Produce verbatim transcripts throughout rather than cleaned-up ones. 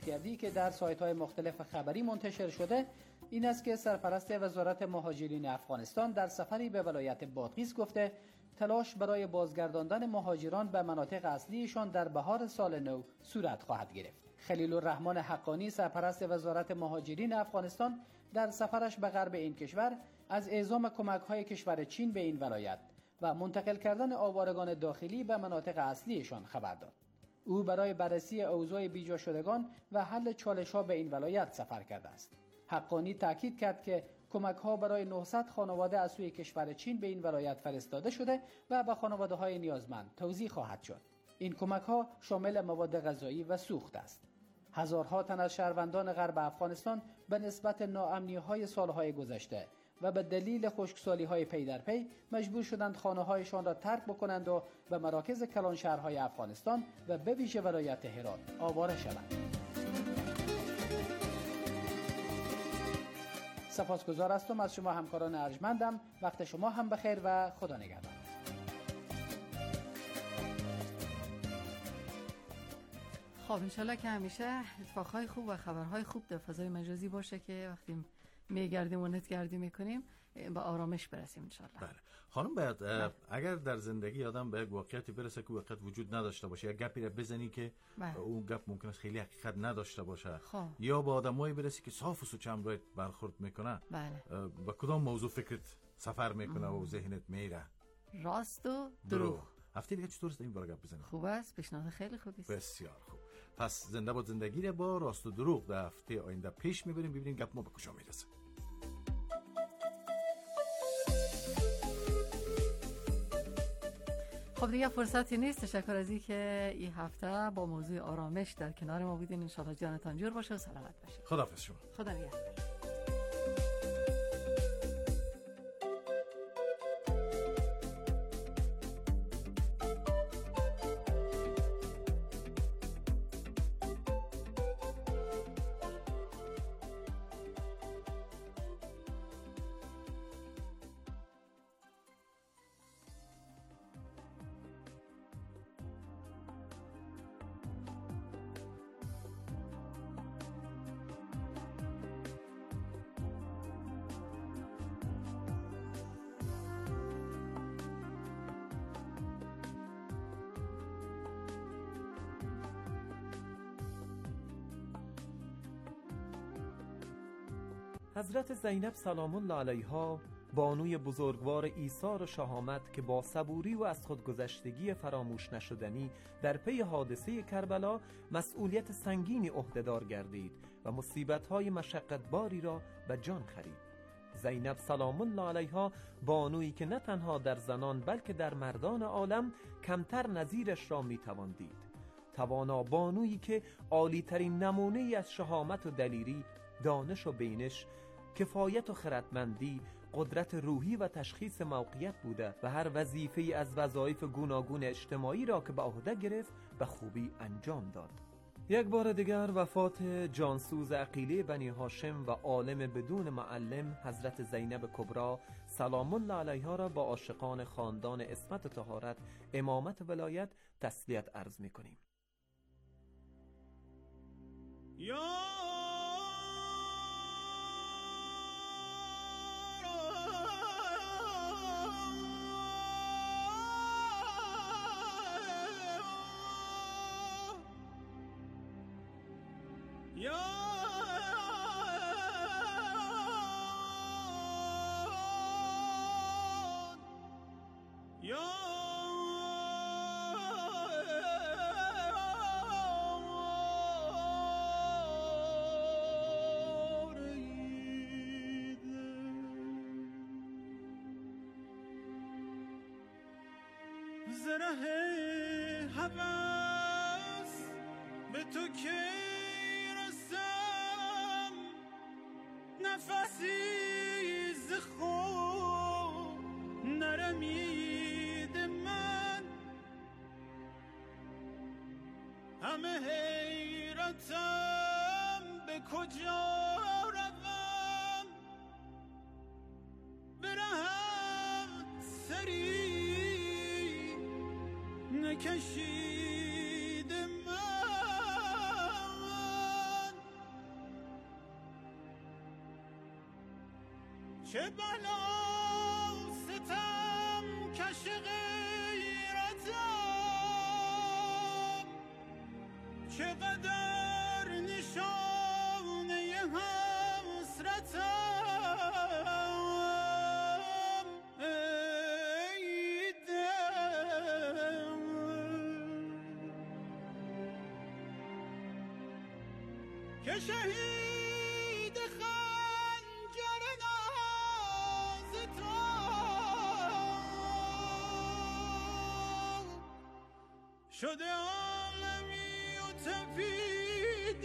کردی که در سایت‌های مختلف خبری منتشر شده این است که سرپرست وزارت مهاجرین افغانستان در سفری به ولایت بادغیس گفته تلاش برای بازگرداندن مهاجران به مناطق اصلیشان در بهار سال نو صورت خواهد گرفت. خلیل الرحمن حقانی سرپرست وزارت مهاجرین افغانستان در سفرش به غرب این کشور از اعزام کمک‌های کشور چین به این ولایت و منتقل کردن آوارگان داخلی به مناطق اصلیشان خبر داد. او برای بررسی اوضاع بیجا شدگان و حل چالش‌ها به این ولایت سفر کرده است. حقانی تاکید کرد که کمک‌ها برای نهصد خانواده از سوی کشور چین به این ولایت فرستاده شده و به خانواده‌های نیازمند توزیع خواهد شد. این کمک‌ها شامل مواد غذایی و سوخت است. هزارها تن از شهروندان غرب افغانستان به نسبت ناامنی‌های سال‌های گذشته و به دلیل خشکسالی‌های پی در پی مجبور شدند خانه‌هایشان را ترک بکنند و به مراکز کلان شهرهای افغانستان و به ویژه ولایت هرات آواره شوند. سپاسگزار هستم از شما همکاران ارجمندم. وقت شما هم بخیر و خدا نگهدار. خب انشالله که همیشه اتفاقهای خوب و خبرهای خوب در فضای مجازی باشه که وقتی میگردیم و نتگردی میکنیم به آرامش برسیم انشالله. بله خانم، باید اگر در زندگی آدم به یک واقعیتی برسه که واقعیت وجود نداشته باشه یا گپی را بزنی که بله. اون گپ ممکن است خیلی حقیقت نداشته باشه خواه. یا با آدمایی برسی که صاف و سوچم رایت برخورد میکنه، بله. با کدام موضوع فکرت سفر میکنه ام. و ذهنت میره؟ راست و دروغ. هفته دیگه چطور است این بار گپ بزنیم؟ خوب است، پیشنهاد خیلی خوبی است. بسیار خوب. پس زنده باد زندگی را با راست و دروغ در هفته آینده پیش میبریم، ببینیم گپ ما به کجا میرسه. خب دیگه فرصتی نیست. تشکر از اینکه این هفته با موضوع آرامش در کنار ما بودین. ان شاءالله جانتان جور باشه و سلامت باشه. خداحافظ شما. خدا نگهدار. حضرت زینب سلام الله علیها، بانوی بزرگوار ایثار و شهامت که با صبوری و از خودگذشتگی فراموش نشدنی در پی حادثه کربلا مسئولیت سنگینی عهده‌دار گردید و مصیبت‌های مشقتباری را به جان خرید. زینب سلام الله علیها بانویی که نه تنها در زنان بلکه در مردان عالم کمتر نظیرش را میتوان دید. توانا بانویی که عالی‌ترین نمونه‌ای از شهامت و دلیری، دانش و بینش، کفایت و خردمندی، قدرت روحی و تشخیص موقعیت بوده و هر وظیفه‌ای از وظایف گوناگون اجتماعی را که به عهده گرفت به خوبی انجام داد. یک بار دیگر وفات جانسوز عقیله بنی هاشم و عالم بدون معلم حضرت زینب کبری سلام الله علیها را با عاشقان خاندان عصمت و طهارت امامت ولایت تسلیت عرض می‌کنیم. یا یا یا زره هوس به تو که رسم نفسی ز خود نرمید من همه حیرتم به کجا روم برهم سری نکشید من چه بلا ستم کش غیرتم، چقدر نشانه حسرتم، ای دل که شهید خنجر ناز تو شده عالمی و تفید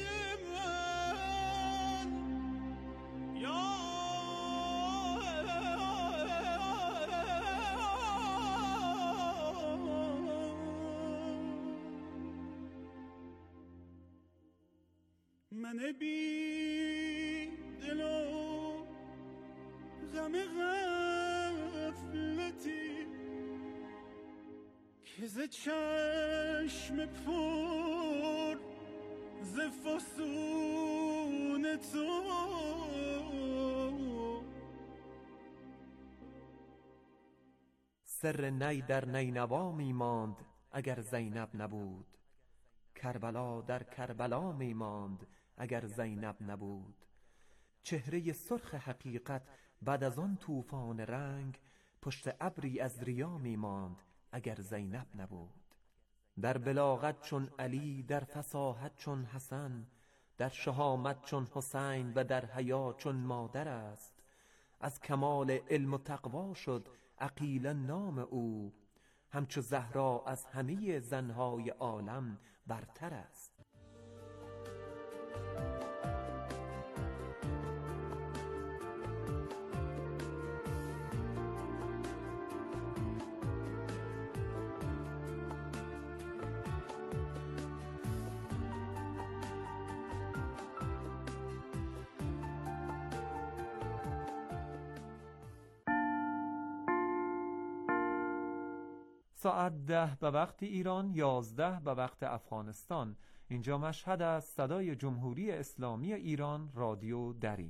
من، یا من بی دل و غم غفلتی که ز چشم پر ز فسون تو سر نی در نینوا می ماند اگر زینب نبود، کربلا در کربلا می ماند اگر زینب نبود. چهره سرخ حقیقت بعد از آن طوفان رنگ پشت ابری از ریا می ماند اگر زینب نبود. در بلاغت چون علی، در فصاحت چون حسن، در شهامت چون حسین و در حیا چون مادر است. از کمال علم و تقوا شد عقیل نام او، همچو زهرا از همه زنهای عالم برتر است. ساعت ده به وقت ایران، یازده به وقت افغانستان. اینجا مشهد از صدای جمهوری اسلامی ایران، رادیو دری.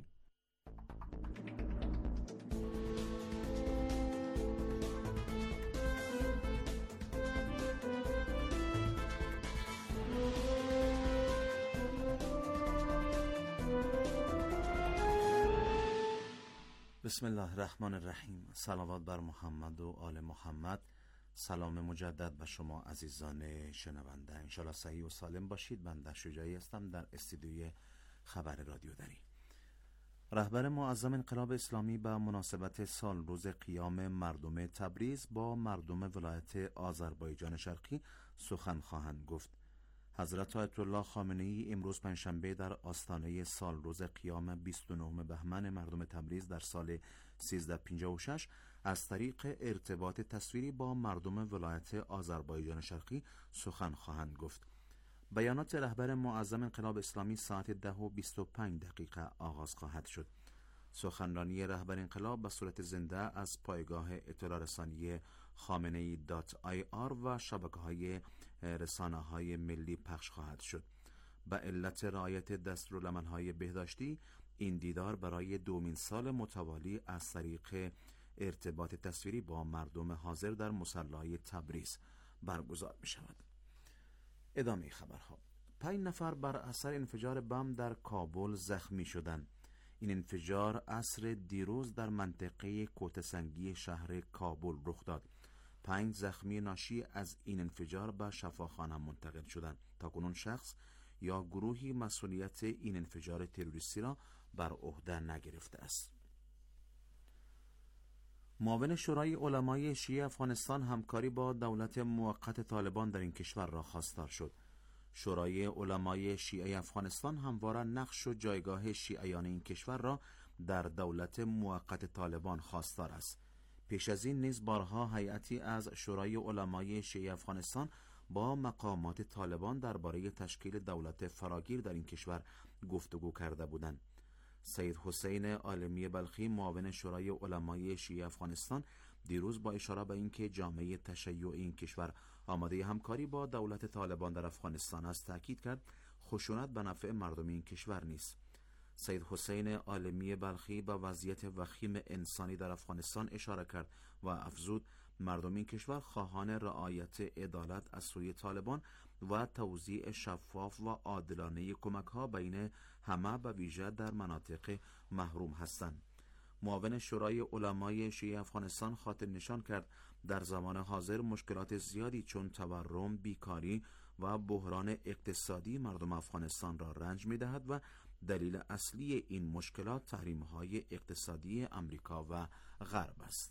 بسم الله الرحمن الرحیم. صلوات بر محمد و آل محمد. سلام مجدد به شما عزیزان شنونده. انشالله صحیح و سالم باشید. بنده شجاعی هستم در استودیوی خبر رادیو دری. رهبر معظم انقلاب اسلامی به مناسبت سال روز قیام مردم تبریز با مردم ولایت آذربایجان شرقی سخن خواهند گفت. حضرت آیت الله خامنه ای امروز پنجشنبه در آستانه سال روز قیام بیست و نهم بهمن مردم تبریز در سال سیزده پنجاه و شش از طریق ارتباط تصویری با مردم ولایت آذربایجان شرقی سخن خواهند گفت. بیانات رهبر معظم انقلاب اسلامی ساعت ده و بیست و پنج دقیقه آغاز خواهد شد. سخنرانی رهبر انقلاب به صورت زنده از پایگاه اطلاع رسانی خامنه‌ای دات آی آر و شبکه‌های رسانه‌های ملی پخش خواهد شد. به علت رعایت دستورالعمل‌های بهداشتی، این دیدار برای دومین سال متوالی از طریق ارتباط تصویری با مردم حاضر در مصلی تبریز برگزار می شود. ادامه خبرها. پنج نفر بر اثر انفجار بم در کابل زخمی شدند. این انفجار عصر دیروز در منطقه کوته‌سنگی شهر کابل رخ داد. پنج زخمی ناشی از این انفجار به شفاخانه منتقل شدند. تاکنون شخص یا گروهی مسئولیت این انفجار تروریستی را بر عهده نگرفته است. معاون شورای علمای شیعه افغانستان همکاری با دولت موقت طالبان در این کشور را خواستار شد. شورای علمای شیعه افغانستان همواره نقش و جایگاه شیعیان این کشور را در دولت موقت طالبان خواستار است. پیش از این نیز بارها هیئتی از شورای علمای شیعه افغانستان با مقامات طالبان درباره تشکیل دولت فراگیر در این کشور گفتگو کرده بودند. سید حسین عالمی بلخی معاون شورای علمای شیعه افغانستان دیروز با اشاره به اینکه جامعه تشیع این کشور آماده همکاری با دولت طالبان در افغانستان است تاکید کرد خشونت به نفع مردم این کشور نیست. سید حسین عالمی بلخی به وضعیت وخیم انسانی در افغانستان اشاره کرد و افزود مردم این کشور خواهان رعایت عدالت از سوی طالبان و توزیع شفاف و عادلانه کمک‌ها بین همه به ویژه در مناطق محروم هستند. معاون شورای علمای شیعه افغانستان خاطر نشان کرد در زمان حاضر مشکلات زیادی چون تورم، بیکاری و بحران اقتصادی مردم افغانستان را رنج می‌دهد و دلیل اصلی این مشکلات تحریم‌های اقتصادی امریکا و غرب است.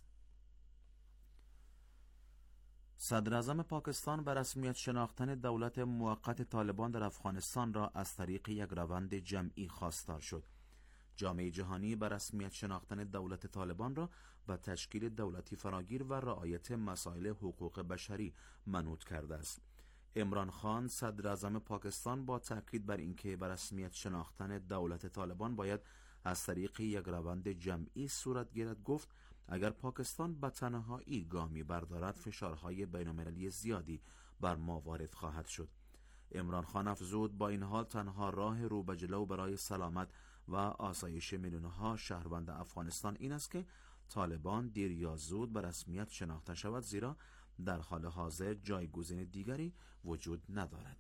صدراعظم پاکستان به رسمیت شناختن دولت موقت طالبان در افغانستان را از طریق یک روند جمعی خواستار شد. جامعه جهانی به رسمیت شناختن دولت طالبان را به تشکیل دولتی فراگیر و رعایت مسائل حقوق بشری منوط کرده است. عمران خان صدراعظم پاکستان با تاکید بر اینکه به رسمیت شناختن دولت طالبان باید از طریق یک روند جمعی صورت گیرد گفت اگر پاکستان به تنهایی گامی بردارد فشارهای بین‌المللی زیادی بر ما وارد خواهد شد. عمران خان افزود با این حال تنها راه رو به جلو برای سلامت و آسایش میلیون‌ها شهروند افغانستان این است که طالبان دیر یا زود به رسمیت شناخته شود، زیرا در حال حاضر جایگزین دیگری وجود ندارد.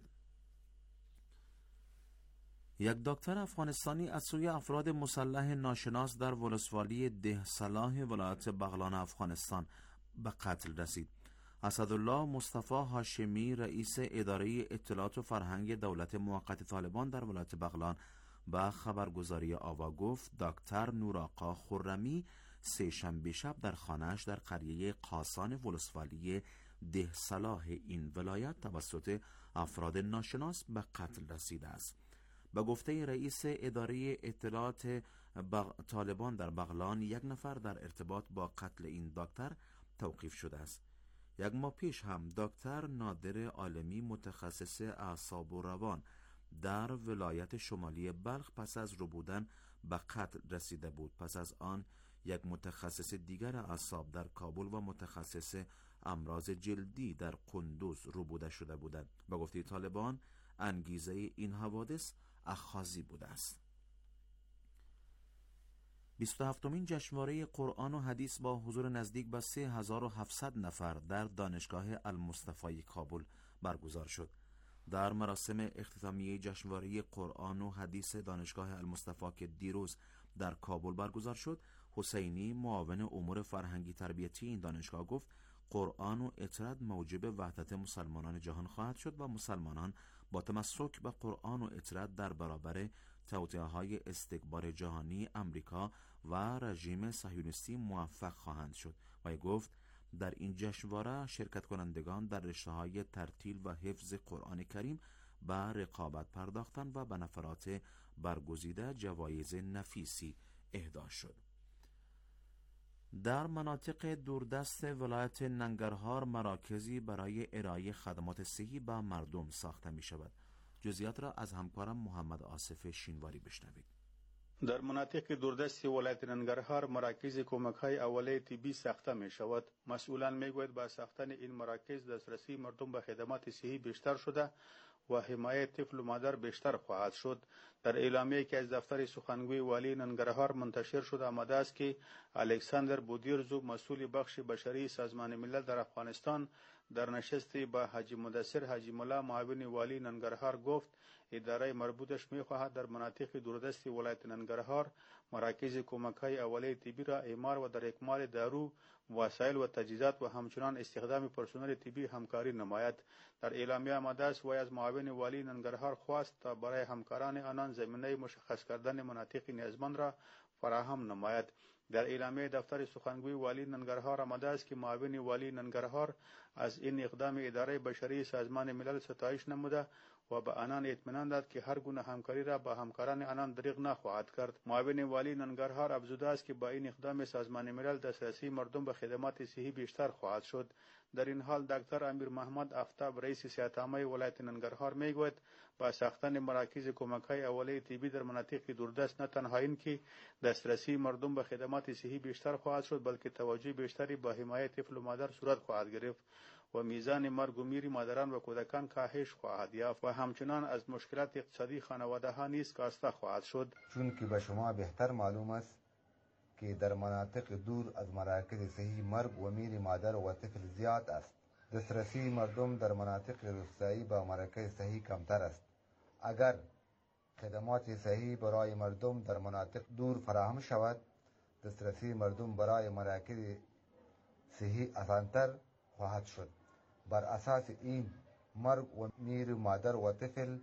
یک دکتر افغانستانی از سوی افراد مسلح ناشناس در ولسوالی ده صلاح ولایت بغلان افغانستان به قتل رسید. اسدالله مصطفی هاشمی رئیس اداره اطلاعات و فرهنگ دولت موقت طالبان در ولایت بغلان به خبرگزاری آوا گفت دکتر نورآقا خرمی سه شنبه شب در خانه‌اش در قریه قاسان ولسوالی ده صلاح این ولایت توسط افراد ناشناس به قتل رسیده است. به گفته رئیس اداره اطلاعات بغ... طالبان در بغلان یک نفر در ارتباط با قتل این دکتر توقیف شده است. یک ماه پیش هم دکتر نادر عالمی متخصص اعصاب و روان در ولایت شمالی بلخ پس از ربودن به قتل رسیده بود. پس از آن یک متخصص دیگر اعصاب در کابل و متخصص امراض جلدی در قندوز ربوده شده بودند. به گفته طالبان انگیزه این حوادث اخاذی بوده است. بیست و هفتمین جشنواره قرآن و حدیث با حضور نزدیک به سه هزار و هفتصد نفر در دانشگاه المصطفی کابل برگزار شد. در مراسم اختتامیه جشنواره قرآن و حدیث دانشگاه المصطفی که دیروز در کابل برگزار شد، حسینی معاون امور فرهنگی تربیتی این دانشگاه گفت قرآن و اطراد موجب وحدت مسلمانان جهان خواهد شد و مسلمانان با تمسک به قرآن و اطراد در برابر توطئه‌های استکبار جهانی امریکا و رژیم صهیونیستی موفق خواهند شد. و گفت در این جشنواره شرکت کنندگان در رشته‌های ترتیل و حفظ قرآن کریم به رقابت پرداختند و به نفرات برگزیده جوایز نفیسی اهدا شد. در مناطق دوردست ولایت ننگرهار مراکزی برای ارائه خدمات صحی به مردم ساخته می شود. جزئیات را از همکارم محمد آصف شینواری بشنوید. در مناطق دوردست ولایت ننگرهار مراکز کمک‌های اولیه طبی ساخته می شود. مسئولان می گویند با ساختن این مراکز دسترسی مردم به خدمات صحی بیشتر شده و حمایت طفل و مادر بیشتر خواهد شد. در اعلامیه که از دفتر سخنگوی والی ننگرهار منتشر شده آمده است که الکساندر بودیرزو مسئول بخش بشری سازمان ملل در افغانستان در نشستی با حاجی مدثر حاجی ملا معاون والی ننگرهار گفت اداره مربوطش می‌خواهد در مناطق دوردست ولایت ننگرهار مراکز کمک‌های اولیه طبی را اعمار و در اکمال دارو، وسایل و تجهیزات و همچنان استخدام پرسنل طبی همکاری نماید. در اعلامیه آمده است و از معاون والی ننگرهار خواست تا برای همکاران آنان زمینه مشخص کردن مناطق نیازمند را فراهم نماید. در اعلامیه دفتر سخنگوی والی ننگرهار آمده است که معاون والی ننگرهار از این اقدام اداره بشری سازمان ملل ستایش نموده و به آنان اطمینان داد که هر گونه همکاری را با همکاران آنان دریغ نخواهد کرد. معاون والی ننگرهار افزوده است که با این اقدام سازمان ملل دسترسی مردم به خدمات صحی بیشتر خواهد شد. در این حال دکتر امیر محمد آفتاب رئیس صحت عامه ولایت ننگرهار میگوید با ساختن مراکز کمک‌های اولیه طبی در مناطق دوردست نه تنها این که دسترسی مردم به خدمات صحی بیشتر خواهد شد بلکه توجه بیشتری با حمایت طفل و مادر صورت خواهد گرفت. و میزان مرگ و میر مادران و کودکان کاهش خواهد یافت و همچنان از مشکلات اقتصادی خانواده ها نیز کاسته خواهد شد. چون که به شما بهتر معلوم است که در مناطق دور از مراکز صحی مرگ و میر مادر و طفل زیاد است. دسترسی مردم در مناطق روستایی به مراکز صحی کمتر است. اگر خدمات صحی برای مردم در مناطق دور فراهم شود، دسترسی مردم برای مراکز صحی آسانتر خواهد شد. بر اساس این مرگ و میر مادر و طفل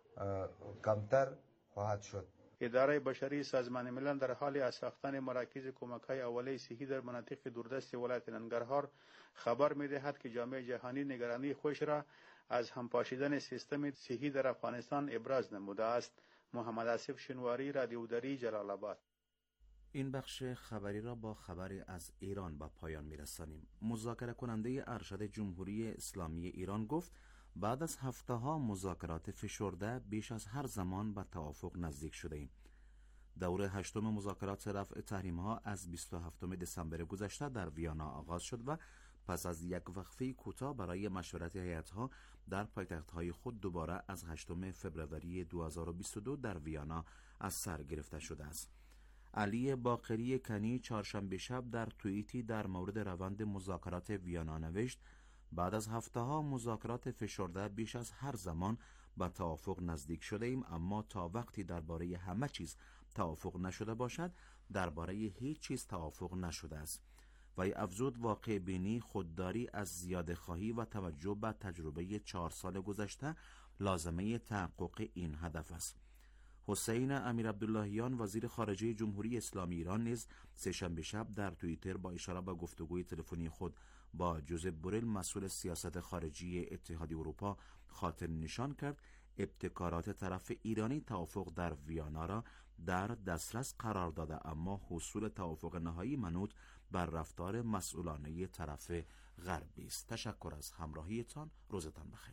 کمتر خواهد شد. اداره بشری سازمان ملل در حال از ساختن مراکز کمک‌های اولیه صحی در مناطق دوردست ولایت ننگرهار خبر می‌دهد که جامعه جهانی نگرانی خود را از همپاشیدن سیستم صحی در افغانستان ابراز نموده است. محمد آصف شنواری، رادیو دری، جلال آباد. این بخش خبری را با خبری از ایران به پایان می‌رسانیم. مذاکره کننده ارشد جمهوری اسلامی ایران گفت بعد از هفته ها مذاکرات فشرده بیش از هر زمان به توافق نزدیک شده ایم. دور هشتم مذاکرات رفع تحریم ها از بیست و هفتم دسامبر گذشته در ویانا آغاز شد و پس از یک وقفه کوتاه برای مشورت هیئت‌ها در پایتخت‌های خود دوباره از هشتم فوریه دو هزار و بیست و دو در ویانا از سر گرفته شده است. علی باقری کنی چهارشنبه شب در توییتی در مورد روند مذاکرات ویانا نوشت بعد از هفته ها مذاکرات فشرده بیش از هر زمان به توافق نزدیک شده ایم، اما تا وقتی درباره همه چیز توافق نشده باشد درباره هیچ چیز توافق نشده است. وی افزود واقع بینی، خودداری از زیاده خواهی و توجه به تجربه چهار سال گذشته لازمه تحقق این هدف است. حسین امیر عبداللهیان وزیر خارجه جمهوری اسلامی ایران نیز سه‌شنبه شب در توییتر با اشاره به گفتگوی تلفنی خود با جوزپ بوریل مسئول سیاست خارجی اتحادیه اروپا خاطر نشان کرد ابتکارات طرف ایرانی توافق در ویانا را در دسترس قرار داده، اما حصول توافق نهایی منوط بر رفتار مسئولانه طرف غربی است. تشکر از همراهیتان. روزتان بخیر.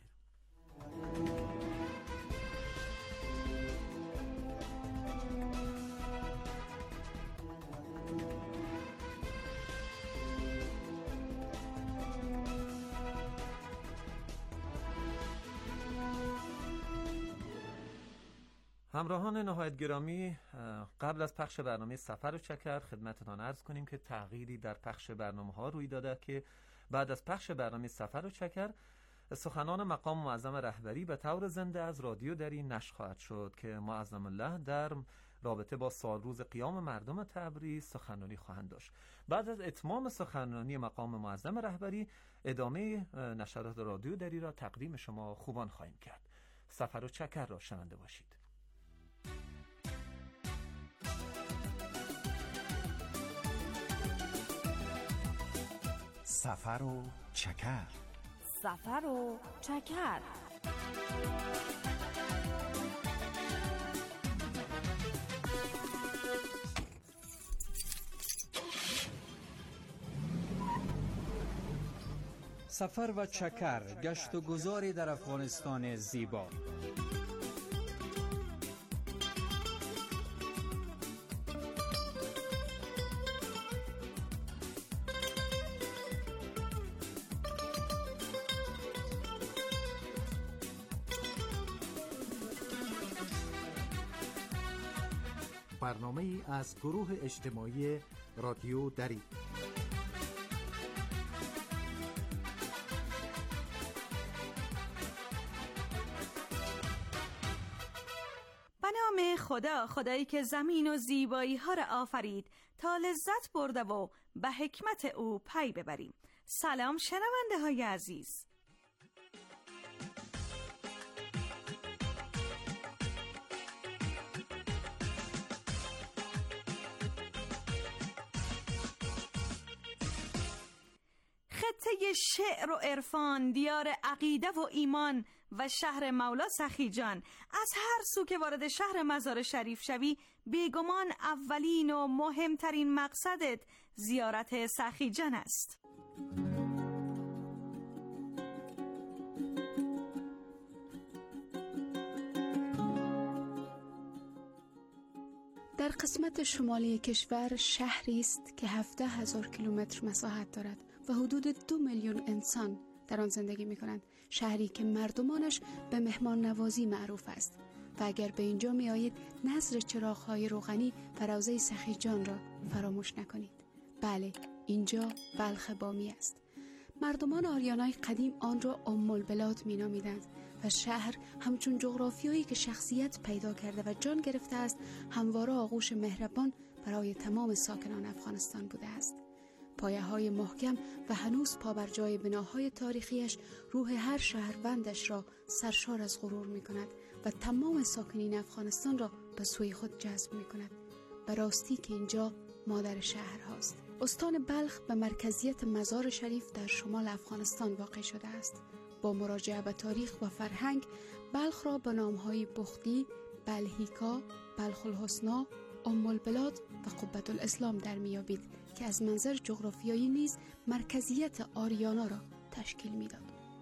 همراهان نهایت گرامی، قبل از پخش برنامه سفر و چکر خدمتتان عرض کنیم که تغییری در پخش برنامه ها روی داده که بعد از پخش برنامه سفر و چکر سخنان مقام معظم رهبری به طور زنده از رادیو دری نشر خواهد شد که معظم الله در رابطه با سال روز قیام مردم تبریز سخنرانی خواهند داشت. بعد از اتمام سخنرانی مقام معظم رهبری ادامه نشرات رادیو دری را تقدیم شما خوبان خواهیم کرد. سفر و چکر را شنونده باشید. سفر و چکر. سفر و چکر. سفر و چکر، گشت و گذاری در افغانستان زیبا. برنامه ای از گروه اجتماعی رادیو دری. به نام خدا، خدایی که زمین و زیبایی ها را آفرید تا لذت برده و به حکمت او پی ببریم. سلام شنونده های عزیز. خطه شعر و عرفان، دیار عقیده و ایمان و شهر مولا سخی جان. از هر سو که وارد شهر مزار شریف شوی بیگمان اولین و مهمترین مقصدت زیارت سخی جان است. در قسمت شمالی کشور شهری است که هفده هزار کیلومتر مساحت دارد و حدود دو میلیون انسان در آن زندگی می کنند. شهری که مردمانش به مهمان نوازی معروف است. و اگر به اینجا می آیید نظر چراغ‌های روغنی و روضه سخیجان را فراموش نکنید. بله، اینجا بلخ بامی است. مردمان آریانای قدیم آن را ام البلاد می نامیدند و شهر همچون جغرافیایی که شخصیت پیدا کرده و جان گرفته است، همواره آغوش مهربان برای تمام ساکنان افغانستان بوده است. پایه های محکم و هنوز پا بر جای بناهای تاریخیش روح هر شهروندش را سرشار از غرور می کند و تمام ساکنین افغانستان را به سوی خود جذب می کند. به راستی که اینجا مادر شهر هاست. استان بلخ به مرکزیت مزار شریف در شمال افغانستان واقع شده است. با مراجعه به تاریخ و فرهنگ، بلخ را به نامهای بختی، بلهیکا، بلخ الحسنا، ام البلاد و قبة الاسلام در میابید که از منظر جغرافیایی نیز مرکزیت آریانا را تشکیل میداد.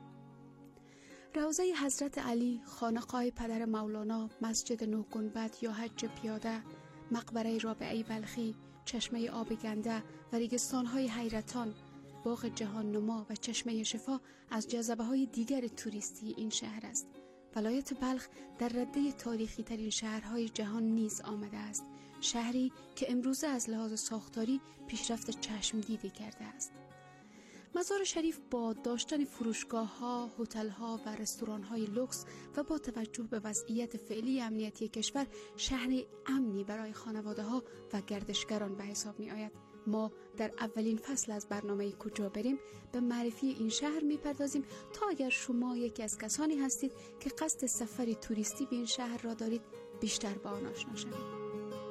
روضه حضرت علی، خانقاه پدر مولانا، مسجد نه گنبد یا حج پیاده، مقبره رابعه بلخی، چشمه آب گنده و ریگستان‌های حیرتان، باغ جهان نما و چشمه شفا از جذبه‌های دیگر توریستی این شهر است. ولایت بلخ در رده تاریخی ترین شهرهای جهان نیز آمده است. شهری که امروزه از لحاظ ساختاری پیشرفت چشم دیده کرده است. مزار شریف با داشتن فروشگاه‌ها، هتل‌ها و رستوران‌های لوکس و با توجه به وضعیت فعلی امنیتی کشور، شهری امنی برای خانواده‌ها و گردشگران به حساب می‌آید. ما در اولین فصل از برنامه کجا بریم به معرفی این شهر می‌پردازیم تا اگر شما یکی از کسانی هستید که قصد سفری توریستی به این شهر را دارید، بیشتر با آن آشنا شوید.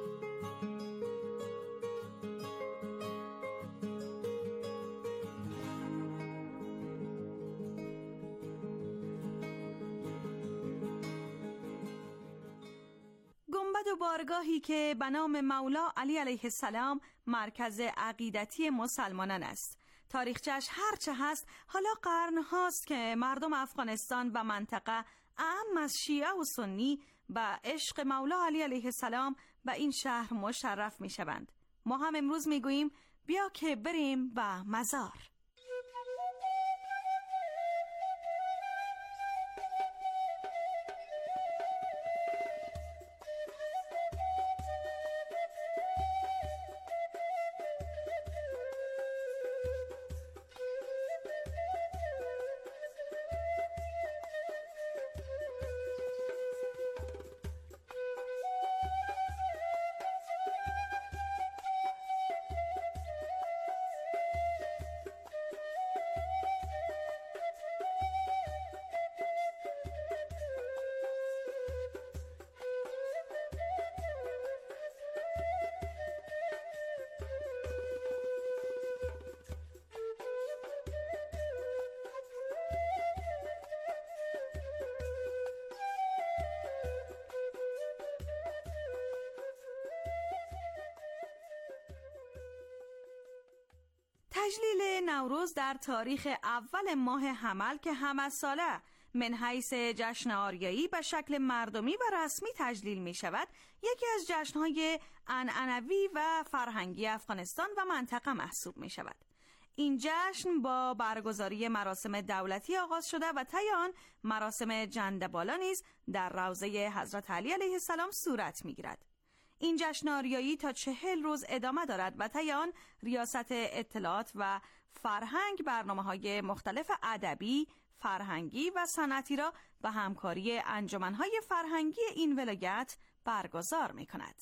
بارگاهی که به نام مولا علی علیه السلام مرکز عقیدتی مسلمانان است. تاریخچه‌اش هرچه هست، حالا قرن هاست که مردم افغانستان و منطقه اعم از شیعه و سنی به عشق مولا علی علیه السلام به این شهر مشرف می شوند. ما هم امروز می گوییم بیا که بریم به مزار. تجلیل نوروز در تاریخ اول ماه حمل که هم از ساله من حیث جشن آریایی به شکل مردمی و رسمی تجلیل می شود، یکی از جشنهای عنعنوی و فرهنگی افغانستان و منطقه محسوب می شود. این جشن با برگزاری مراسم دولتی آغاز شده و طی آن مراسم جندبالا نیز در روضه حضرت علی علیه السلام صورت می گیرد. این جشن آریایی تا چهل روز ادامه دارد و طی آن ریاست اطلاعات و فرهنگ برنامه‌های مختلف ادبی، فرهنگی و صنعتی را به همکاری انجمن‌های فرهنگی این ولایت برگزار می‌کند.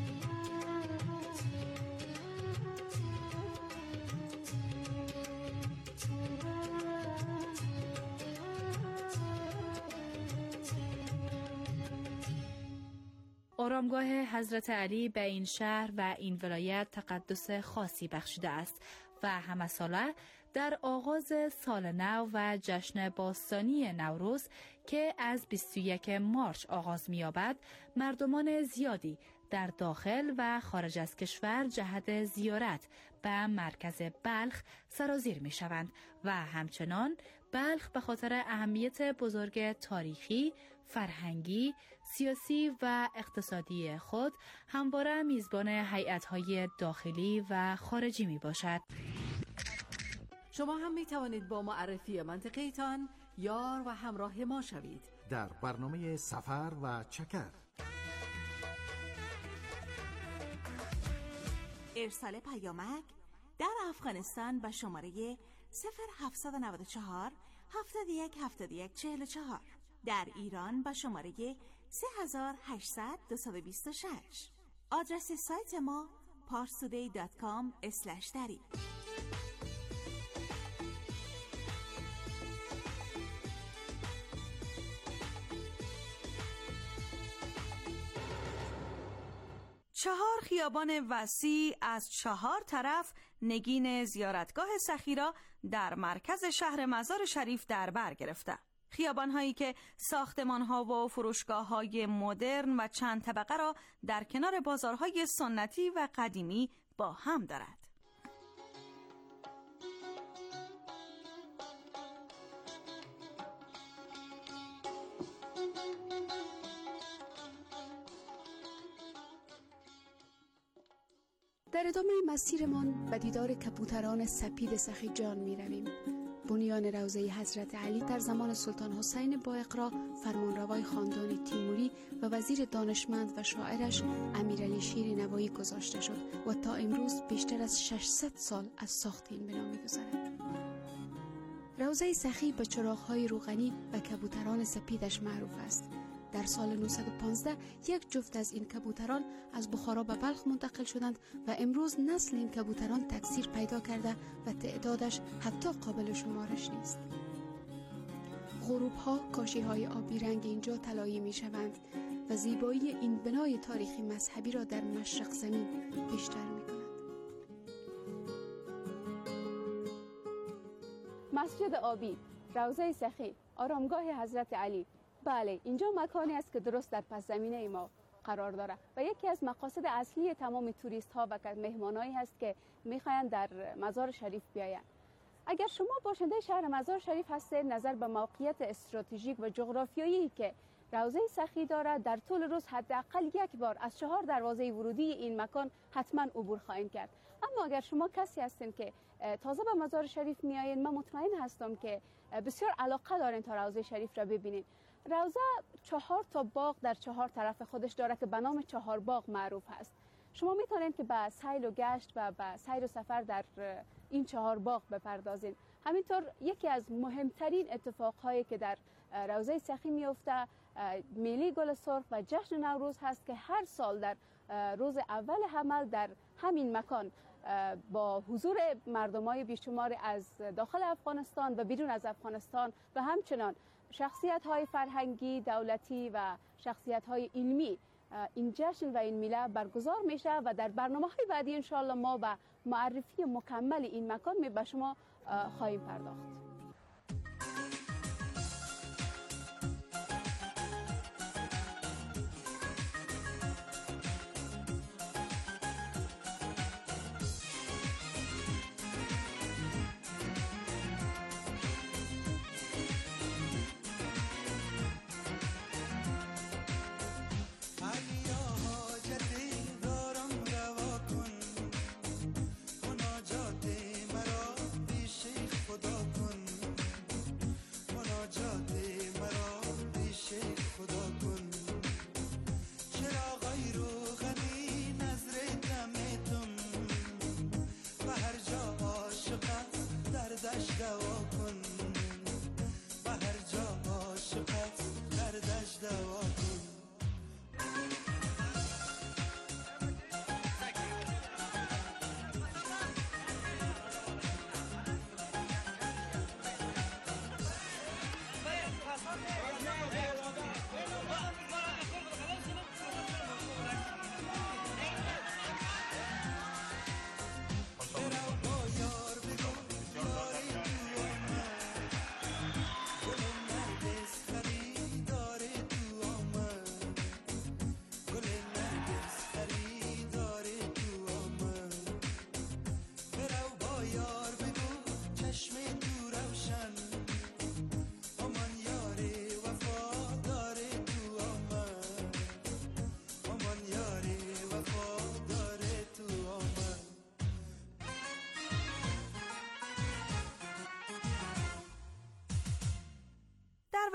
آرامگاه حضرت علی به این شهر و این ولایت تقدس خاصی بخشیده است و همساله در آغاز سال نو و جشن باستانی نوروز که از بیست و یکم مارس آغاز می‌یابد، مردمان زیادی در داخل و خارج از کشور جهت زیارت به مرکز بلخ سرازیر می‌شوند و همچنان بلخ به خاطر اهمیت بزرگ تاریخی، فرهنگی، سیاسی و اقتصادی خود همواره میزبان هیئت‌های داخلی و خارجی می باشد. شما هم می توانید با معرفی منطقه‌تان یار و همراه ما شوید در برنامه سفر و چکر. ارسال پیامک در افغانستان به شماره صفر هفت نه چهار هفتاد و یک هفتاد و یک چهل و چهار، در ایران به شماره سه هشتصد دویست و بیست و شش. آدرس سایت ما پارستودی دات کام اسلش دری. چهار خیابان وسیع از چهار طرف نگین زیارتگاه سخی را در مرکز شهر مزار شریف در بر گرفته. خیابان‌هایی که ساختمان‌ها و فروشگاه‌های مدرن و چند طبقه را در کنار بازارهای سنتی و قدیمی با هم دارد. در ادامه مسیرمان به دیدار کبوتران سپید سخی جان می رویم. بنیان روضه حضرت علی در زمان سلطان حسین با اقرا فرمانروای خاندان تیموری و وزیر دانشمند و شاعرش امیرعلی شیر نوایی گذاشته شد و تا امروز بیشتر از ششصد سال از ساخت این بنا می‌گذرد. روضه سخی به چراغ‌های روغنی و کبوتران سپیدش معروف است. در سال نهصد و پانزده یک جفت از این کبوتران از بخارا به بلخ منتقل شدند و امروز نسل این کبوتران تکثیر پیدا کرده و تعدادش حتی قابل شمارش نیست. غروب‌ها کاشی‌های آبی رنگ اینجا طلایی می‌شوند و زیبایی این بنای تاریخی مذهبی را در مشرق زمین بیشتر می‌کند. مسجد آبی، روضه سخی، آرامگاه حضرت علی. بله، اینجا مکانی است که درست در پس زمینه ما قرار داره و یکی از مقاصد اصلی تمام توریست ها و مهمانایی هست که میخواین در مزار شریف بیاین. اگر شما باشنده شهر مزار شریف هستید، نظر به موقعیت استراتژیک و جغرافیایی که روضه سخی داره، در طول روز حداقل یک بار از چهار دروازه ورودی این مکان حتما عبور خواهید کرد. اما اگر شما کسی هستین که تازه به مزار شریف میایین، من مطمئن هستم که بسیار علاقه دارین تا روضه شریف را ببینین. روضه چهار تا باغ در چهار طرف خودش داره که به نام چهار باغ معروف هست. شما میتونید که به سیل و گشت و به سیر و سفر در این چهار باغ بپردازید. همینطور یکی از مهمترین اتفاقهایی که در روضه سخی میفته میله گل سرخ و جشن نوروز هست که هر سال در روز اول حمل در همین مکان با حضور مردمای بیشمار از داخل افغانستان و بیرون از افغانستان و همچنان شخصیت‌های فرهنگی، دولتی و شخصیت‌های علمی این جشن و این میله برگزار میشه و در برنامه‌های بعدی انشاءالله ما به معرفی مکمل این مکان می به شما خواهیم پرداخت. خدا کن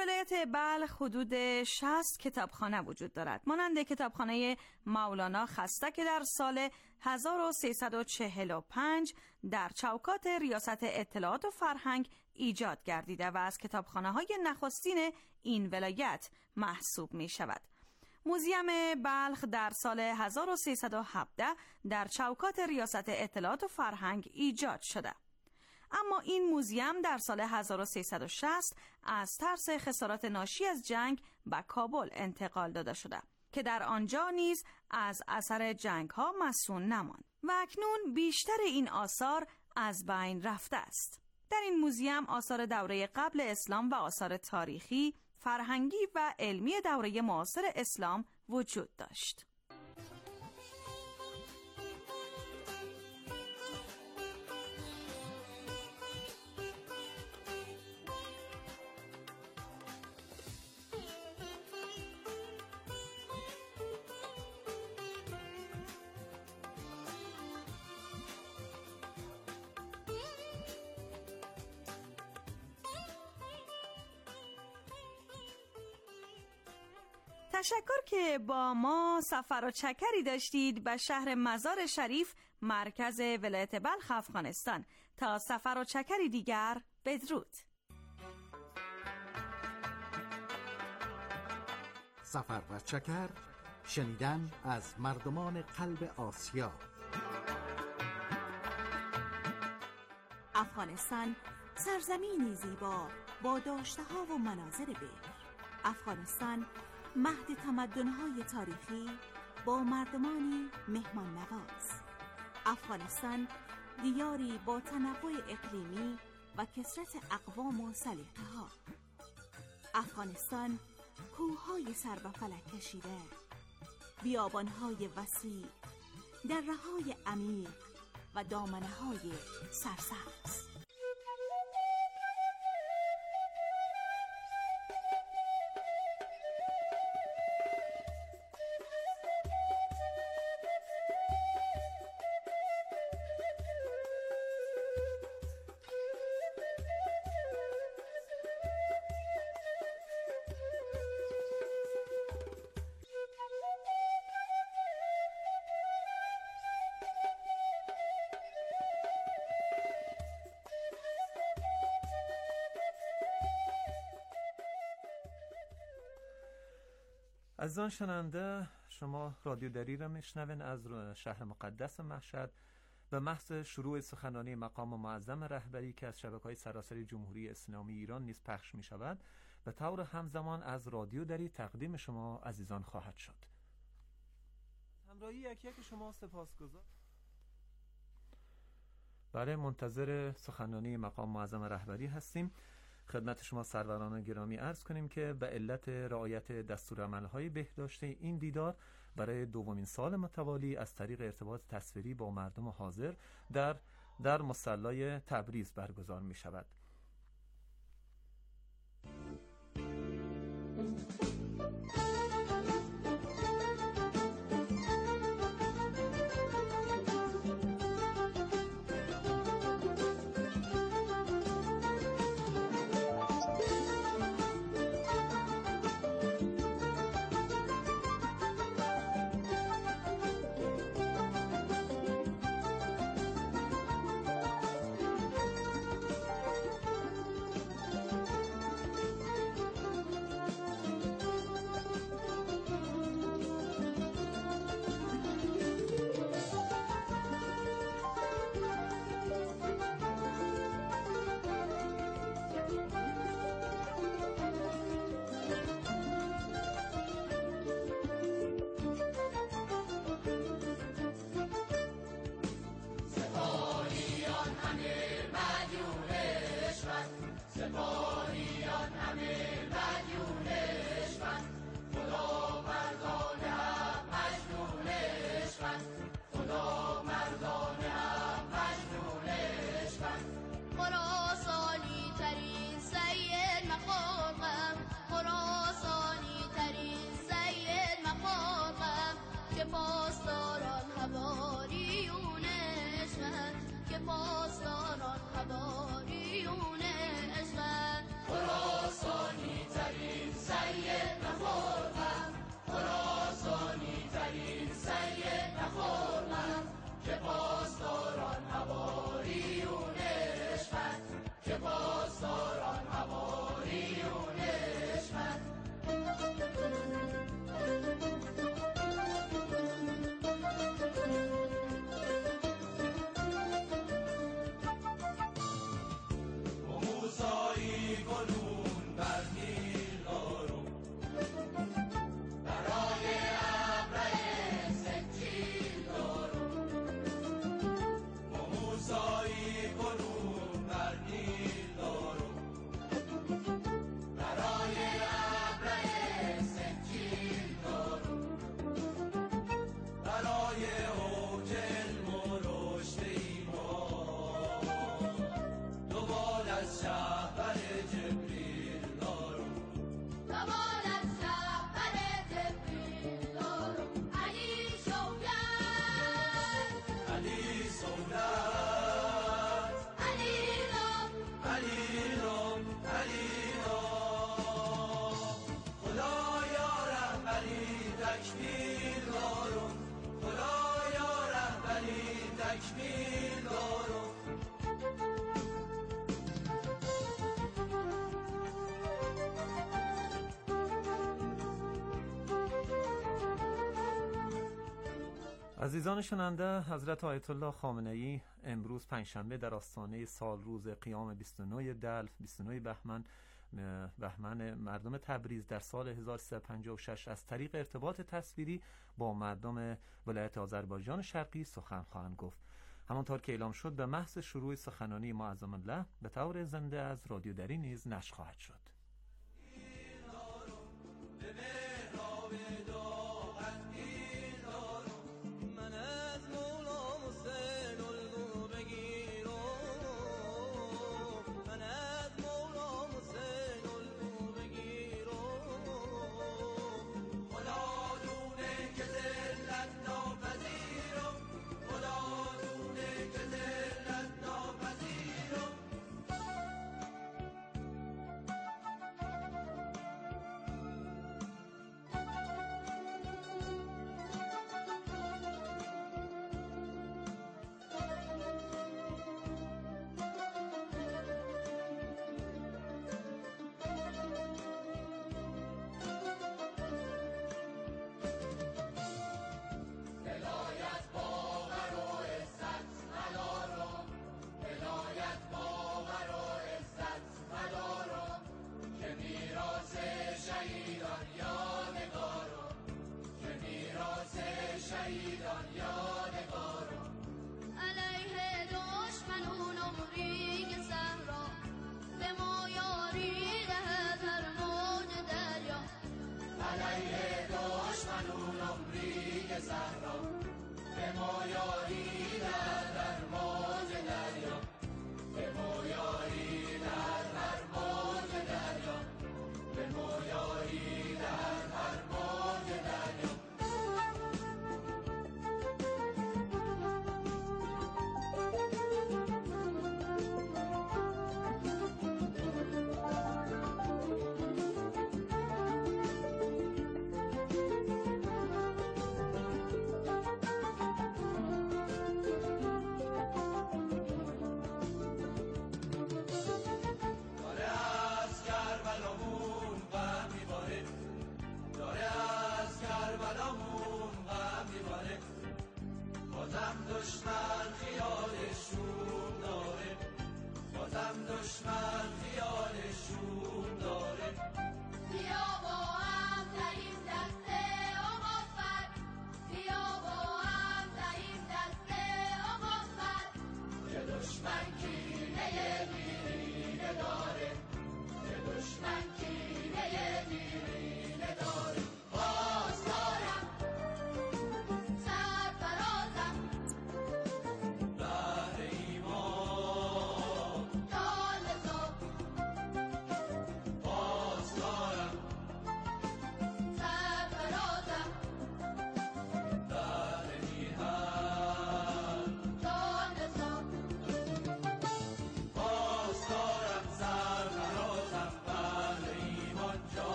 ولایت بلخ حدود شصت کتابخانه وجود دارد، مانند کتابخانه مولانا خسته که در سال هزار و سیصد و چهل و پنج در چوکات ریاست اطلاعات و فرهنگ ایجاد گردیده و از کتابخانه‌های نخستین این ولایت محسوب می شود. موزیم بلخ در سال هزار و سیصد و هفده در چوکات ریاست اطلاعات و فرهنگ ایجاد شده. اما این موزیم در سال هزار و سیصد و شصت از ترس خسارات ناشی از جنگ به کابل انتقال داده شده که در آنجا نیز از اثر جنگ ها مسون نماند و اکنون بیشتر این آثار از بین رفته است. در این موزیم آثار دوره قبل اسلام و آثار تاریخی، فرهنگی و علمی دوره معاصر اسلام وجود داشت. تشکر که با ما سفر و چکری داشتید به شهر مزار شریف مرکز ولایت بلخ افغانستان. تا سفر و چکری دیگر، بدرود. سفر و چکر، شنیدن از مردمان قلب آسیا. افغانستان سرزمینی زیبا با داشته‌ها و مناظر بکر. افغانستان مهد تمدن‌های تاریخی با مردمانی مهمان نواز. افغانستان دیاری با تنوع اقلیمی و کثرت اقوام و سلیقه‌ها. افغانستان کوه‌های سر به فلک کشیده، بیابان‌های وسیع، دره‌های عمیق و دامنه‌های سرسبز. عزیزان شنونده، شما رادیو دری را میشنوین از شهر مقدس مشهد به محض شروع سخنرانی مقام معظم رهبری که از شبکه‌های سراسری جمهوری اسلامی ایران نیز پخش می شود به طور همزمان از رادیو دری تقدیم شما عزیزان خواهد شد. همراهی یکی یک شما سپاسگزار. برای منتظر سخنرانی مقام معظم رهبری هستیم. خدمت شما سروران گرامی عرض کنیم که به علت رعایت دستورالعمل‌های بهداشت این دیدار برای دومین سال متوالی از طریق ارتباط تصویری با مردم حاضر در در مصلی تبریز برگزار می شود. عزیزان شنونده، حضرت آیت الله خامنه‌ای امروز پنجشنبه در آستانه سال روز قیام بیست و نه دلو بیست و نه بهمن بهمن مردم تبریز در سال هزار و سیصد و پنجاه و شش از طریق ارتباط تصویری با مردم ولایت آذربایجان شرقی سخن خواهند گفت. همانطور که اعلام شد به محض شروع سخنانی معظم الله به طور زنده از رادیو دری نیز نشر خواهد شد.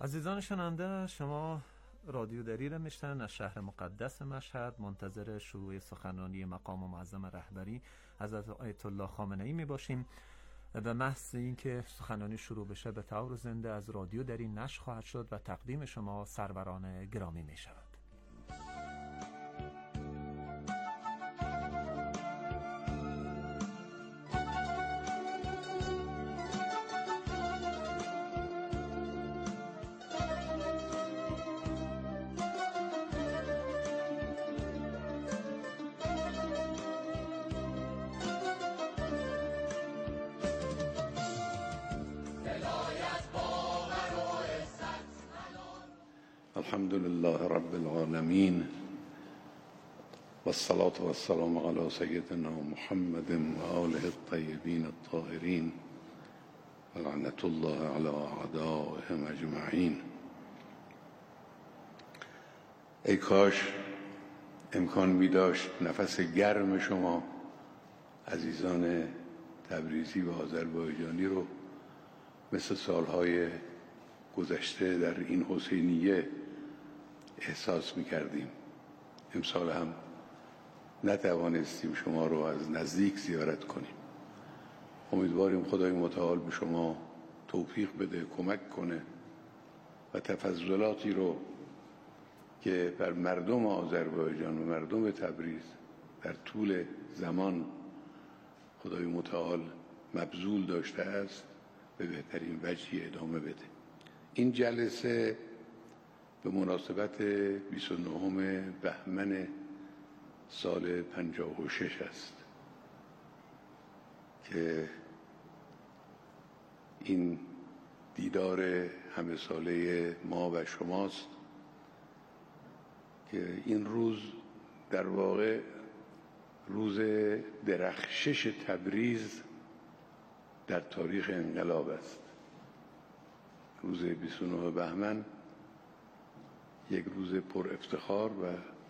عزیزان شنونده، شما رادیو دری را میشنن از شهر مقدس مشهد. منتظر شروع سخنرانی مقام معظم رهبری حضرت آیت الله خامنه ای می باشیم. به محض اینکه سخنرانی شروع بشه به طور زنده از رادیو دری نشر خواهد شد و تقدیم شما سروران گرامی می شود. الحمد لله رب العالمين والصلاة والسلام على سيدنا محمد وآله الطيبين الطاهرين ولعنة الله على أعدائهم أجمعين. ای کاش امکان می داشت نفس گرم شما عزیزان تبریزی و آذربایجانی رو مثل سالهای گذشته در این حسینیه احساس می‌کردیم. امسال هم نتوانستیم شما رو از نزدیک زیارت کنیم. امیدواریم خدای متعال به شما توفیق بده، کمک کنه و تفضلاتی رو که بر مردم آذربایجان و مردم تبریز در طول زمان خدای متعال مبذول داشته است به بهترین وجهی ادامه بده. این جلسه به مناسبت بیست و نهم بهمن سال پنجاه و شش است که این دیدار همه ساله ما و شماست که این روز در واقع روز درخشش تبریز در تاریخ انقلاب است. روز بیست و نه بهمن یک روز پر افتخار و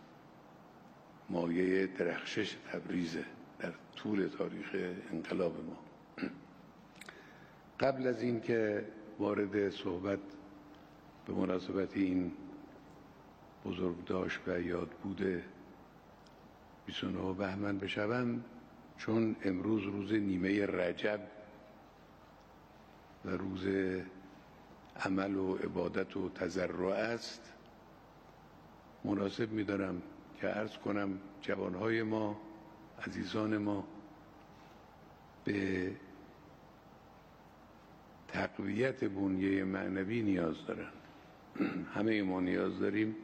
مایه درخشش تبریز در طول تاریخ انقلاب ما. قبل از این که وارد صحبت به مناسبت این بزرگداشت و یاد بوده بیست و نه بهمن بشوم، چون امروز روز نیمه رجب و روز عمل و عبادت و تضرع است، مناسب می‌دارم که عرض کنم جوانهای ما، عزیزان ما به تقویت بنیه معنوی نیاز دارن. همه ما نیاز داریم.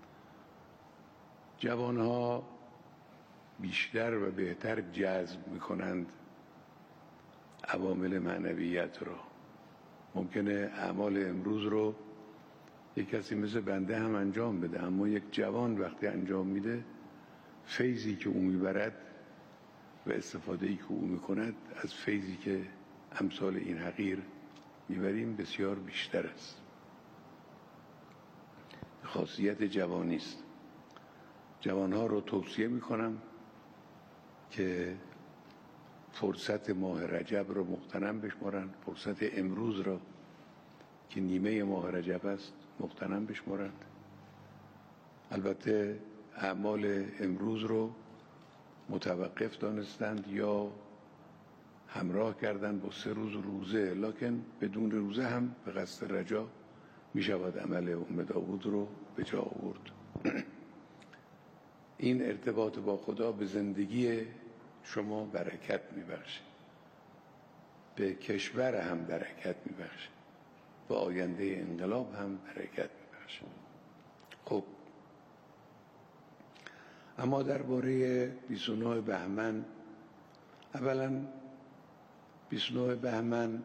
جوانها بیشتر و بهتر جذب می‌کنند عوامل معنویت را. ممکنه اعمال امروز رو یک کسی مثل بنده هم انجام بده، اما یک جوان وقتی انجام میده فیضی که او میبرد و استفاده‌ای که او میکند از فیضی که امثال این حقیر میبریم بسیار بیشتر است. خاصیت جوانی است. جوانها رو توصیه میکنم که فرصت ماه رجب رو مغتنم بشمارند، فرصت امروز را که نیمه ماه رجب است مغتنم بشمارند. البته اعمال امروز رو متوقف دانستند یا همراه کردند با سه روز روزه، لکن بدون روزه هم به قصد رجا می شود عمل ام داوود رو به جا آورد. این ارتباط با خدا به زندگی شما برکت میبخشه، به کشور هم برکت میبخشه، به آینده انقلاب هم برکت میبخشه. خب اما درباره بیست و نه بهمن، اولا بیست و نه بهمن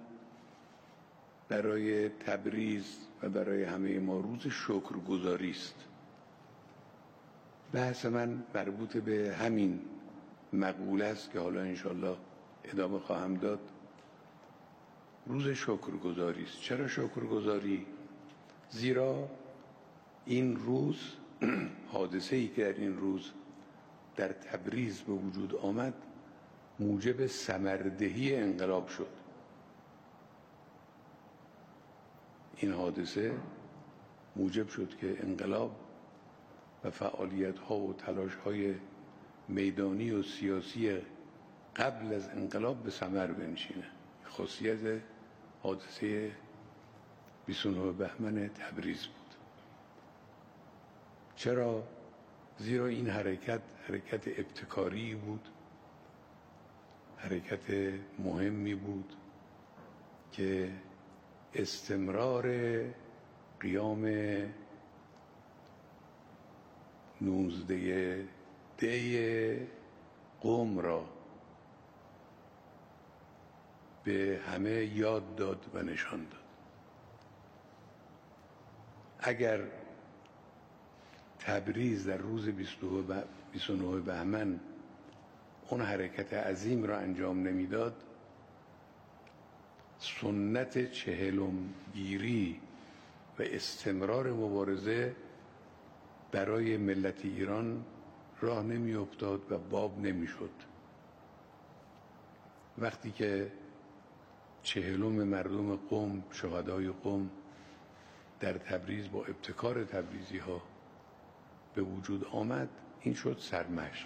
برای تبریز و برای همه ما روز شکرگزاری است. بحث من مربوط به همین مقوله است که حالا انشالله ادامه خواهم داد. روز شکرگزاری است. چرا شکرگزاری؟ زیرا این روز حادثه‌ای که در این روز در تبریز به وجود آمد موجب ثمردهی انقلاب شد. این حادثه موجب شد که انقلاب و فعالیت‌ها و تلاش‌های میدانی و سیاسی قبل از انقلاب به ثمر بنشینه. خاصیت حادثه بیست و نه بهمن تبریز بود. چرا؟ زیرا این حرکت حرکت ابتکاری بود، حرکت مهمی بود که استمرار قیام نوزده دی قم را به همه یاد داد و نشان داد. اگر تبریز در روز بیست و نه بهمن اون حرکت عظیم را انجام نمیداد، سنت چهلم گیری و استمرار مبارزه برای ملت ایران راه نمی افتاد و باب نمی شد. وقتی که چهلم مردم قم، شهدای قم در تبریز با ابتکار تبریزی ها به وجود آمد، این شد سرمشق.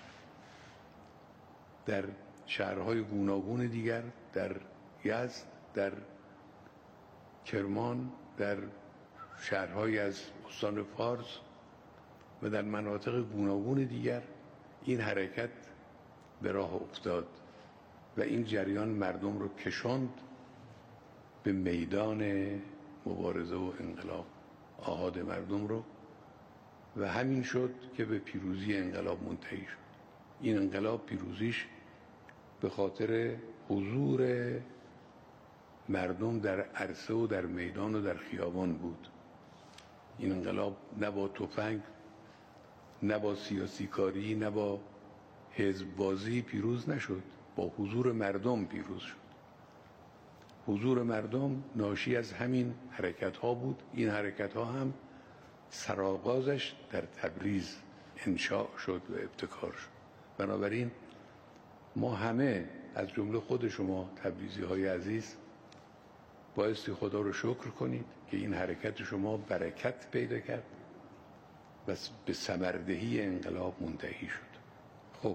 در شهرهای گوناگون دیگر، در یزد، در کرمان، در شهرهای از استان فارس و در مناطق گوناگون دیگر این حرکت به راه افتاد و این جریان مردم رو کشاند به میدان مبارزه و انقلاب، آحاد مردم رو، و همین شد که به پیروزی انقلاب منتهی شد. این انقلاب پیروزیش به خاطر حضور مردم در عرصه و در میدان و در خیابان بود. این انقلاب نه با تفنگ، نه با سیاسی کاری، نه با حزب بازی پیروز نشد، با حضور مردم پیروز شد. حضور مردم ناشی از همین حرکت ها بود. این حرکت ها هم سرآغازش در تبریز انشاء شد و ابتکار شد. بنابراین ما همه از جمله خود شما تبریزی های عزیز بایستی خدا رو شکر کنید که این حرکت شما برکت پیدا کرد و به ثمردهی انقلاب منتهی شد. خب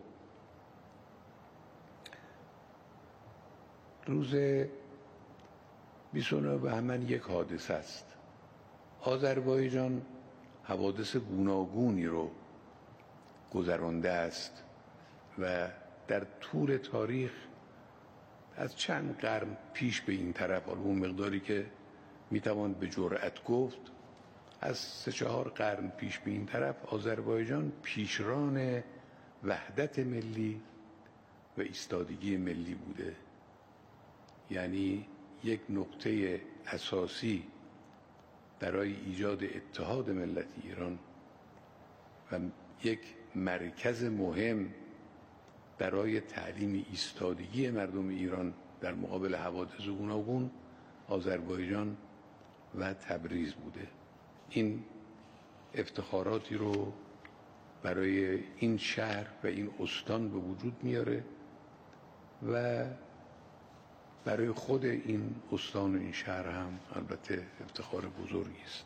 روز بیست و نه بهمن یک حادثه است. آذربایجان حوادث گوناگونی رو گذرانده است و در طول تاریخ از چند قرن پیش به این طرف، اون مقداری که میتوان به جرأت گفت از سه چهار قرن پیش به این طرف، آذربایجان پیشران وحدت ملی و ایستادگی ملی بوده. یعنی یک نقطه اساسی برای ایجاد اتحاد ملت ایران و یک مرکز مهم برای تعلیم ایستادگی مردم ایران در مقابل حوادث گوناگون آذربایجان و تبریز بوده. این افتخاراتی رو برای این شهر و این استان به وجود میاره و برای خود این استان و این شهر هم البته افتخار بزرگی است.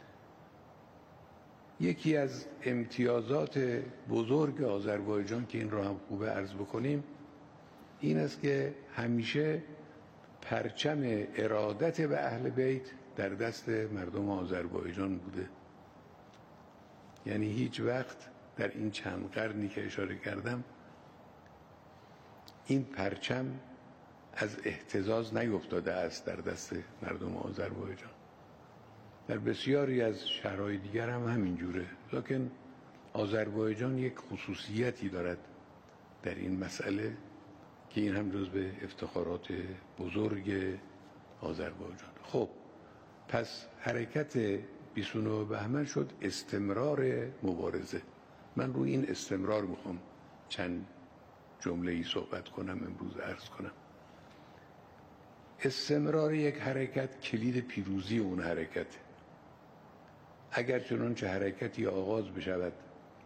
یکی از امتیازات بزرگ آذربایجان که این رو هم خوبه عرض بکنیم این است که همیشه پرچم ارادت به اهل بیت در دست مردم آذربایجان بوده. یعنی هیچ وقت در این چند قرنی که اشاره کردم این پرچم از اهتزاز نیفتاده است در دست مردم آذربایجان. در بسیاری از شهرهای دیگر هم همین جوره، لکن آذربایجان یک خصوصیتی دارد در این مسئله که این هم جز به افتخارات بزرگ آذربایجان. خب پس حرکت بیست و نه بهمن شد استمرار مبارزه. من روی این استمرار میخوام چند جمله ای صحبت کنم، امروز عرض کنم. استمرار یک حرکت کلید پیروزی اون حرکت. اگر چنانچه حرکتی آغاز بشود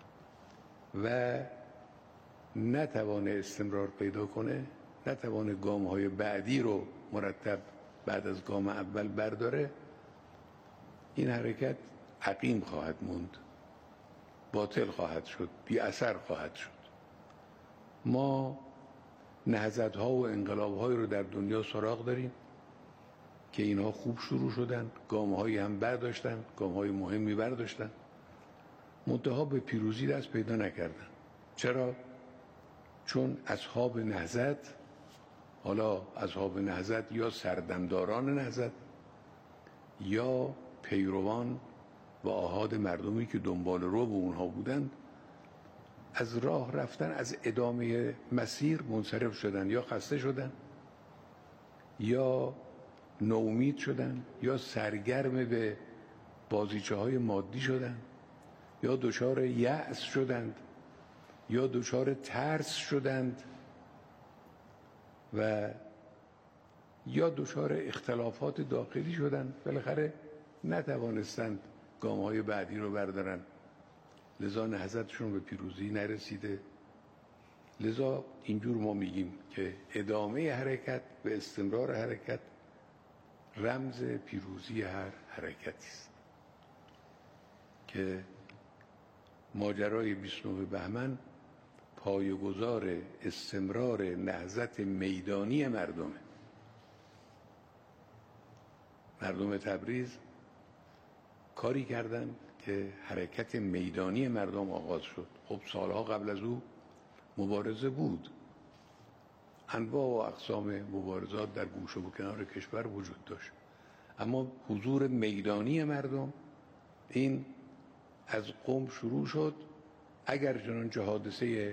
و نتوانه استمرار پیدا کنه، نتوانه گام های بعدی رو مرتب بعد از گام اول برداره، این حرکت عقیم خواهد موند، باطل خواهد شد، بی اثر خواهد شد. ما نهضت‌ها و انقلاب‌هایی رو در دنیا سراغ داریم که اینها خوب شروع شدن، گام‌هایی هم برداشتن، گام‌های مهمی برداشتن، منتها به پیروزی دست پیدا نکردن. چرا؟ چون اصحاب نهضت، حالا اصحاب نهضت یا سردمداران نهضت یا پیروان و آحاد مردمی که دنبال رو به اونها بودند، از راه رفتن، از ادامه مسیر منصرف شدن، یا خسته شدن یا ناامید شدن یا سرگرم به بازیچه های مادی شدن یا دچار یأس شدند یا دچار ترس شدند و یا دچار اختلافات داخلی شدند، بالاخره نتوانستند گام‌های بعدی رو بردارن، لذا نهضتشون به پیروزی نرسیده. لذا اینجور ما میگیم که ادامه حرکت و استمرار حرکت رمز پیروزی هر حرکتی است که ماجرای بیست و نه بهمن پایه‌گذار استمرار نهضت میدانی مردمه. مردم تبریز کاری کردن که حرکت میدانی مردم آغاز شد. خب سالها قبل از او مبارزه بود، انواع و اقسام مبارزات در گوشه و کنار کشور وجود داشت، اما حضور میدانی مردم این از قم شروع شد. اگر چنانچه حادثه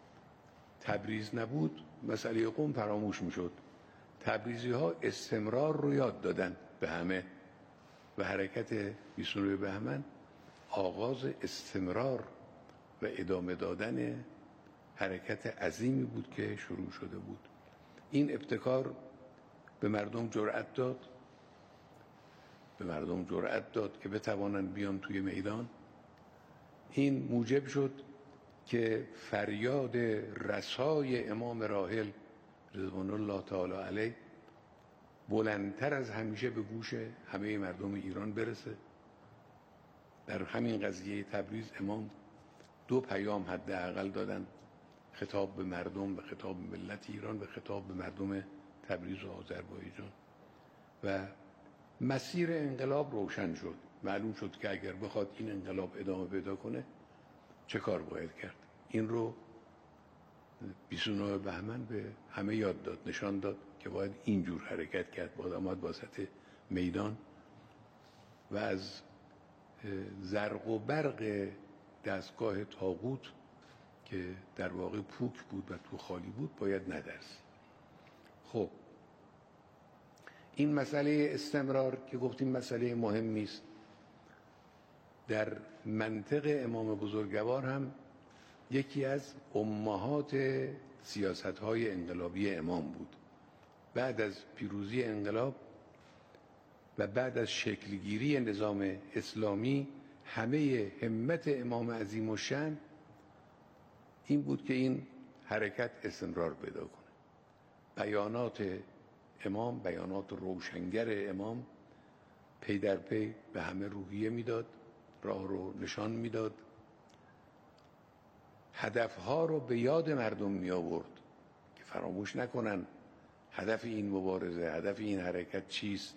تبریز نبود مسئله قم فراموش میشد. تبریزی ها استمرار رو یاد دادن به همه و حرکت بیست و نه بهمن آغاز استمرار و ادامه دادن حرکت عظیمی بود که شروع شده بود. این ابتکار به مردم جرأت داد به مردم جرأت داد که بتوانند بیان توی میدان. این موجب شد که فریاد رسای امام راحل رضوان الله تعالی علیه بلندتر از همیشه به گوش همه مردم ایران برسه. در همین قضیه تبریز امام دو پیام حداقل دادن، خطاب به مردم، به خطاب به ملت ایران، به خطاب به مردم تبریز و آذربایجان، و مسیر انقلاب روشن شد. معلوم شد که اگر بخواد این انقلاب ادامه پیدا کنه چه کار باید کرد. این رو بیست و نه بهمن به همه یاد داد، نشان داد که باید اینجور حرکت کرد، باید آمد واسط میدان و از زرق و برق دستگاه طاغوت که در واقع پوک بود و تو خالی بود باید ندرس. خب این مسئله استمرار که گفتیم مسئله مهمی است، در منطق امام بزرگوار هم یکی از امهات سیاست‌های انقلابی امام بود. بعد از پیروزی انقلاب و بعد از شکلگیری نظام اسلامی همه همت امام عظیم الشأن این بود که این حرکت استمرار پیدا کنه. بیانات امام، بیانات روشنگر امام پی در پی به همه روحیه میداد، راه رو نشان میداد، هدفها رو به یاد مردم می آورد که فراموش نکنن هدف این مبارزه، هدف این حرکت چیست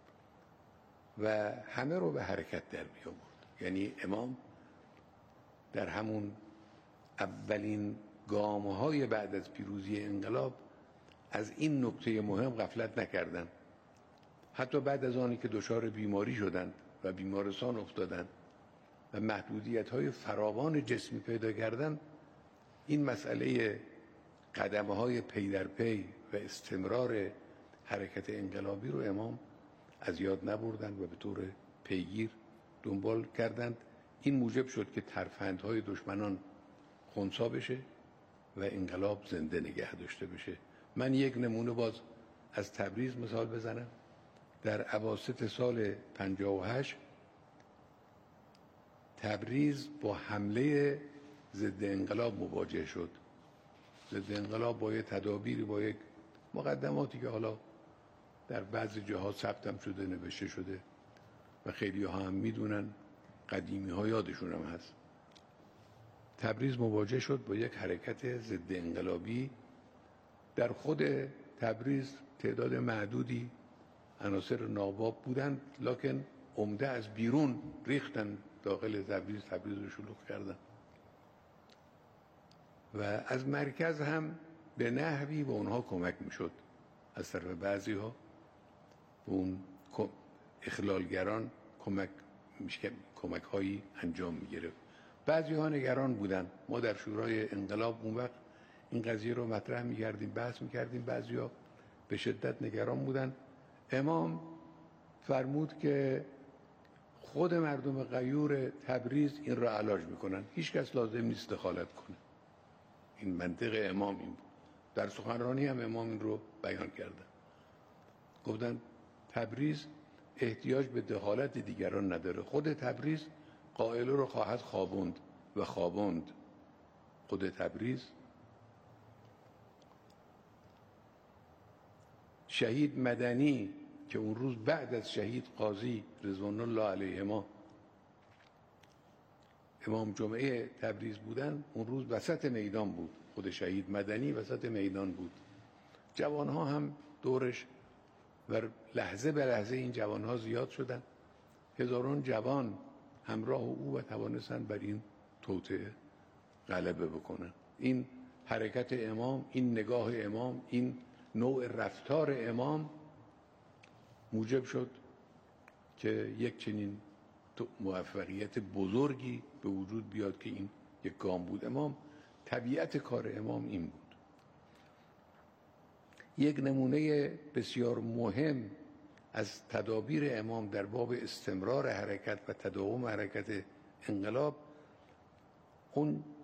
و همه رو به حرکت در می آورد. یعنی امام در همون اولین گام‌های بعد از پیروزی انقلاب از این نکته مهم غفلت نکردند. حتی بعد از آنی که دچار بیماری شدند و بیمارستان افتادند و محدودیت‌های فراوان جسمی پیدا کردند، این مسئله قدم‌های پی در پی و استمرار حرکت انقلابی رو امام از یاد نبردند و به طور پیگیر دنبال کردند. این موجب شد که ترفندهای دشمنان خنثی بشه و انقلاب زنده نگه داشته بشه. من یک نمونه باز از تبریز مثال بزنم. در اواسط سال پنجاه و هشت تبریز با حمله ضد انقلاب مواجه شد. ضد انقلاب با یک تدابیری، با یک مقدماتی که حالا در بعضی جاها ثبت هم شده، نوشته شده و خیلی ها هم میدونن قدیمی ها یادشون هم هست. تبریز مواجه شد با یک حرکت ضد انقلابی. در خود تبریز تعداد معدودی عناصر ناباب بودند، لکن عمده از بیرون ریختن داخل تبریز، تبریز رو شلوغ کردن و از مرکز هم به نحوی به اونها کمک میشد از طرف بعضی ها. اون اخلالگران کمک کمک هایی انجام میگرفت. بعضی ها نگران بودن. ما در شورای انقلاب اون وقت این قضیه رو مطرح میکردیم، بحث میکردیم. بعضی ها به شدت نگران بودن. امام فرمود که خود مردم غیور تبریز این را علاج میکنن، هیچ کس لازم نیست دخالت کنه. این منطق امام این بود. در سخنرانی هم امام این رو بیان کردن. گفتن تبریز احتیاج به دخالت دیگران نداره، خود تبریز قائل رو خواهد خوابوند و خوابوند. خود تبریز شهید مدنی که اون روز بعد از شهید قاضی رضوان الله علیهما امام جمعه تبریز بودن، اون روز وسط میدان بود. خود شهید مدنی وسط میدان بود. جوانها هم دورش و لحظه به لحظه این جوانها زیاد شدن. هزاران جوان همراه او و توانستن بر این توطئه غلبه بکنن. این حرکت امام، این نگاه امام، این نوع رفتار امام موجب شد که یک چنین موفقیت بزرگی به وجود بیاد که این یک گام بود. امام طبیعت کار امام این بود. یک نمونه بسیار مهم از تدابیر امام در باب استمرار حرکت و تداوم حرکت انقلاب اون